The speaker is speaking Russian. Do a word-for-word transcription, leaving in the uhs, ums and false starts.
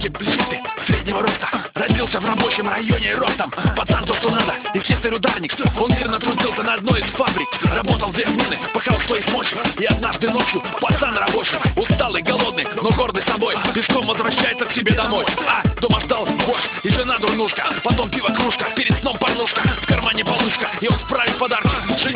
высокий, плечистый, среднего роста. Родился в рабочем районе ростом. Пацан то, что надо, естественный ударник. Он мирно трудился на одной из фабрик. Работал две смены, пахал свои смочи. И однажды ночью пацан рабочий, усталый, голодный, но гордый собой, пешком возвращается к себе домой. А дома ждал борщ и жена дурнушка. Потом пиво кружка, перед сном порнушка, в кармане получка, и он справит подарки. Жене